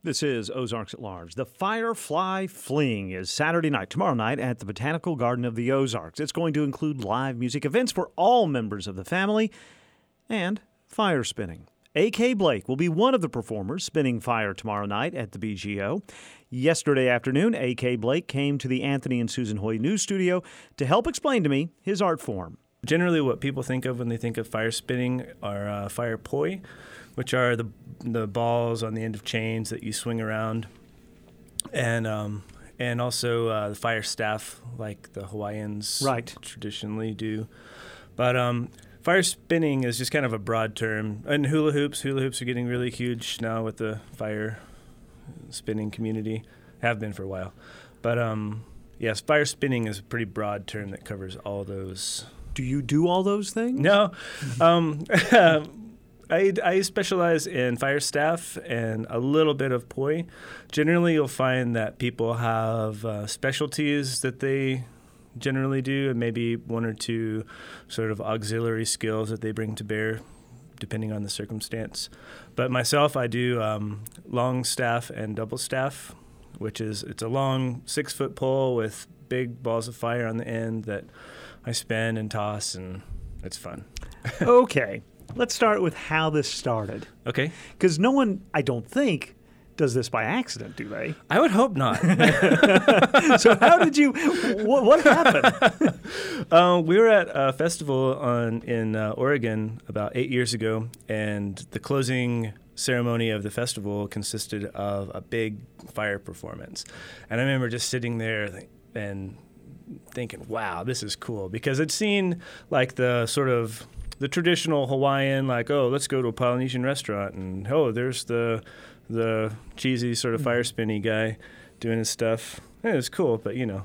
This is Ozarks at Large. The Firefly Fling is Saturday night, tomorrow night, at the Botanical Garden of the Ozarks. It's going to include live music events for all members of the family and fire spinning. A.K. Blake will be one of the performers spinning fire tomorrow night at the BGO. Yesterday afternoon, A.K. Blake came to the Anthony and Susan Hoy News Studio to help explain to me his art form. Generally, what people think of when they think of fire spinning are fire poi, which are the balls on the end of chains that you swing around, and also the fire staff, like the Hawaiians traditionally do. But fire spinning is just kind of a broad term. And hula hoops are getting really huge now with the fire spinning community, have been for a while. But yes, fire spinning is a pretty broad term that covers all those. Do you do all those things? No. I specialize in fire staff and a little bit of poi. Generally, you'll find that people have specialties that they generally do, and maybe one or two sort of auxiliary skills that they bring to bear, depending on the circumstance. But myself, I do long staff and double staff, it's a long 6-foot pole with big balls of fire on the end that I spin and toss, and it's fun. Okay. Let's start with how this started. Okay. Because no one, I don't think, does this by accident, do they? I would hope not. So how did you, what happened? We were at a festival in Oregon about 8 years ago, and the closing ceremony of the festival consisted of a big fire performance. And I remember just sitting there and thinking, wow, this is cool. Because I'd seen like the traditional Hawaiian, like, oh, let's go to a Polynesian restaurant, and oh, there's the cheesy sort of fire spinny guy doing his stuff. Yeah, it was cool,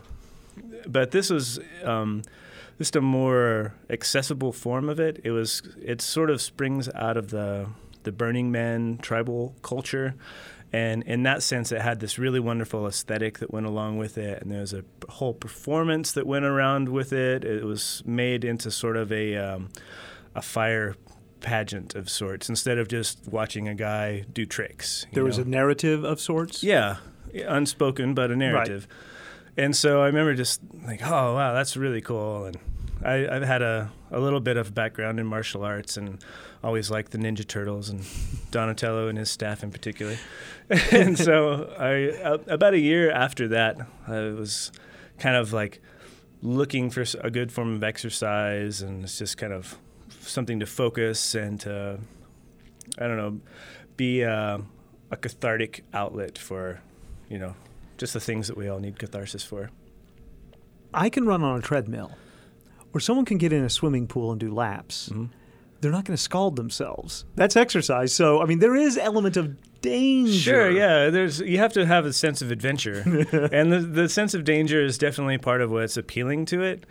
but this was just a more accessible form of it. It sort of springs out of the Burning Man tribal culture. And in that sense, it had this really wonderful aesthetic that went along with it. And there was a whole performance that went around with it. It was made into sort of a fire pageant of sorts, instead of just watching a guy do tricks. There was a narrative of sorts? Yeah, unspoken, but a narrative. Right. And so I remember just like, oh, wow, that's really cool. And I've had a little bit of background in martial arts and always liked the Ninja Turtles and Donatello and his staff in particular. And so about a year after that, I was kind of like looking for a good form of exercise, and it's just kind of something to focus and to, I don't know, be a cathartic outlet for, just the things that we all need catharsis for. I can run on a treadmill, or someone can get in a swimming pool and do laps. Mm-hmm. They're not going to scald themselves. That's exercise. So, I mean, there is element of danger. Sure, yeah. You have to have a sense of adventure. And the sense of danger is definitely part of what's appealing to it.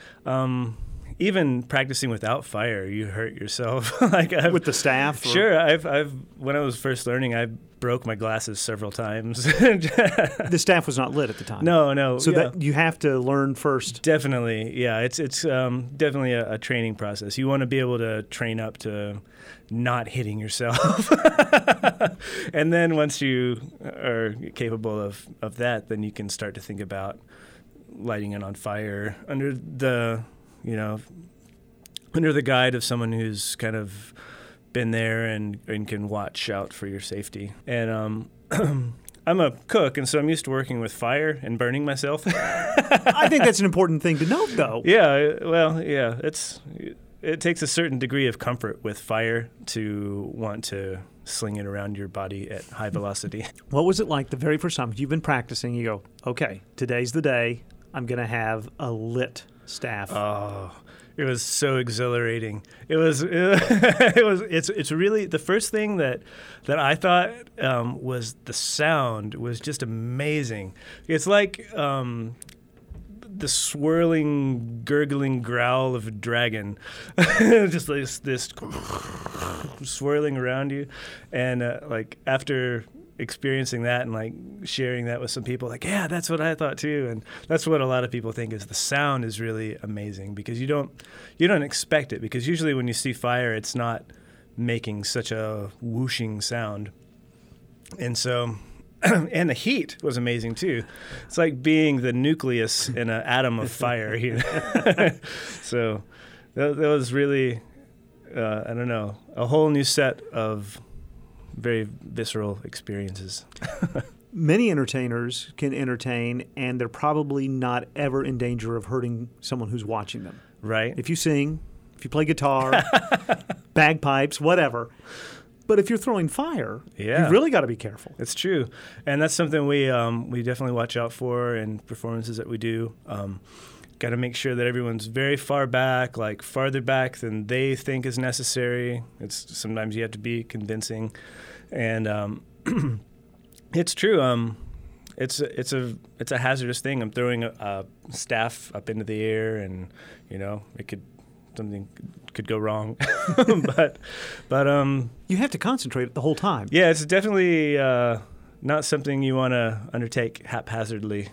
Even practicing without fire, you hurt yourself. With the staff? Sure. I've when I was first learning, I broke my glasses several times. The staff was not lit at the time? No. So that you have to learn first? Definitely, yeah. It's definitely a training process. You want to be able to train up to not hitting yourself. And then once you are capable of that, then you can start to think about lighting it on fire under the guide of someone who's kind of been there and can watch out for your safety. And I'm a cook, and so I'm used to working with fire and burning myself. I think that's an important thing to note, though. Yeah, well, yeah, it takes a certain degree of comfort with fire to want to sling it around your body at high velocity. What was it like the very first time you've been practicing? You go, okay, today's the day. I'm going to have a lit staff. Oh, it was so exhilarating. It's really the first thing that I thought was the sound was just amazing. It's like the swirling, gurgling growl of a dragon, just like this swirling around you, and like after experiencing that and like sharing that with some people, like, yeah, that's what I thought too. And that's what a lot of people think is the sound is really amazing, because you don't expect it, because usually when you see fire, it's not making such a whooshing sound. And so And the heat was amazing too. It's like being the nucleus in an atom of fire here. So that was really, I don't know, a whole new set of very visceral experiences. Many entertainers can entertain, and they're probably not ever in danger of hurting someone who's watching them. Right. If you sing, if you play guitar, bagpipes, whatever. But if you're throwing fire, you really got to be careful. It's true. And that's something we definitely watch out for in performances that we do. Got to make sure that everyone's very far back, like farther back than they think is necessary. Sometimes you have to be convincing. And it's true. It's a hazardous thing. I'm throwing a staff up into the air, and something could go wrong. but you have to concentrate the whole time. Yeah, it's definitely not something you want to undertake haphazardly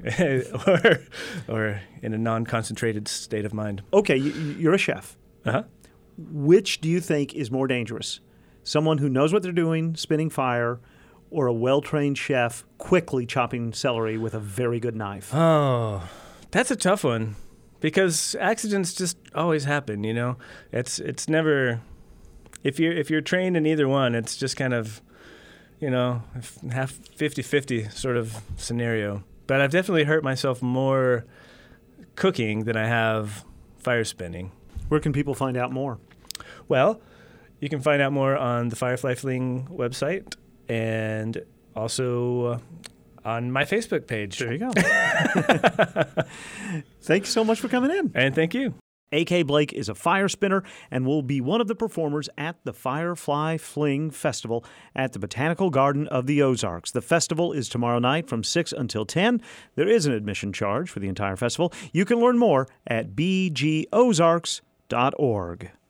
or in a non-concentrated state of mind. Okay, you're a chef. Uh-huh. Which do you think is more dangerous? Someone who knows what they're doing, spinning fire, or a well-trained chef quickly chopping celery with a very good knife? Oh, that's a tough one, because accidents just always happen, It's never, if you're trained in either one, it's just kind of, half 50-50 sort of scenario. But I've definitely hurt myself more cooking than I have fire spinning. Where can people find out more? Well, you can find out more on the Firefly Fling website, and also on my Facebook page. There you go. Thanks so much for coming in. And thank you. A.K. Blake is a fire spinner and will be one of the performers at the Firefly Fling Festival at the Botanical Garden of the Ozarks. The festival is tomorrow night from 6 until 10. There is an admission charge for the entire festival. You can learn more at bgozarks.org.